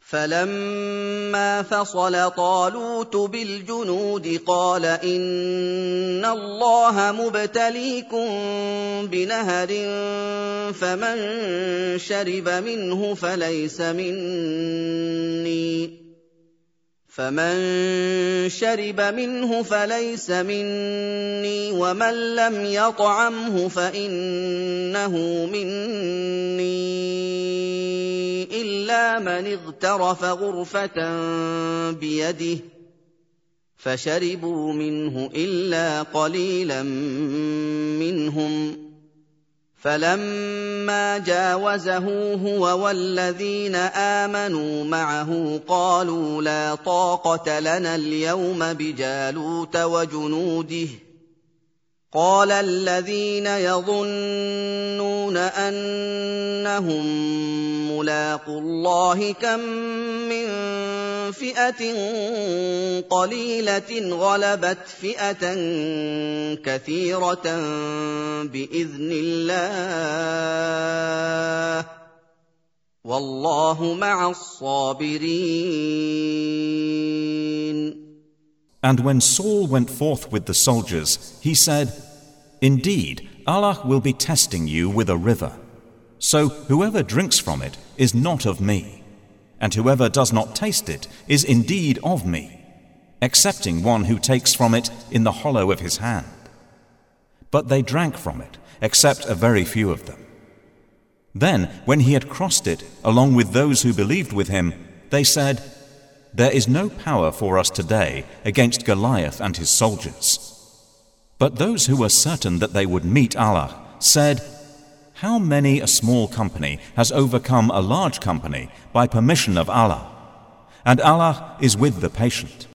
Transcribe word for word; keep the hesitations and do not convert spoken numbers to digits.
فَلَمَّا فَصَلَ طَالُوتُ بِالْجُنُودِ قَالَ إِنَّ اللَّهَ مُبْتَلِيكُم بِنَهَرٍ فَمَن شَرِبَ مِنْهُ فَلَيْسَ مِنِّي فَمَن شَرِبَ مِنْهُ فَلَيْسَ مِنِّي وَمَن لَّمْ يَطْعَمْهُ فَإِنَّهُ مِنِّي إِلَّا مَنِ اغْتَرَفَ غُرْفَةً بِيَدِهِ فَشَرِبُوا مِنْهُ إِلَّا قَلِيلًا مِّنْهُمْ فَلَمَّا جَاوَزَهُ هُوَ وَالَّذِينَ آمَنُوا مَعَهُ قَالُوا لَا طَاقَةَ لَنَا الْيَوْمَ بِجَالُوتَ وَجُنُودِهِ قَالَ الَّذِينَ يَظُنُّونَ أَنَّهُم مُّلَاقُو اللَّهِ كَم مِّن فِئَةٍ قَلِيلَةٍ غَلَبَتْ فِئَةً كَثِيرَةً بِإِذْنِ اللَّهِ وَاللَّهُ مَعَ الصَّابِرِينَ. And when Saul went forth with the soldiers, he said, "Indeed, Allah will be testing you with a river. So whoever drinks from it is not of me, and whoever does not taste it is indeed of me, excepting one who takes from it in the hollow of his hand." But they drank from it, except a very few of them. Then, when he had crossed it, along with those who believed with him, they said, "There is no power for us today against Goliath and his soldiers." But those who were certain that they would meet Allah said, "How many a small company has overcome a large company by permission of Allah? And Allah is with the patient."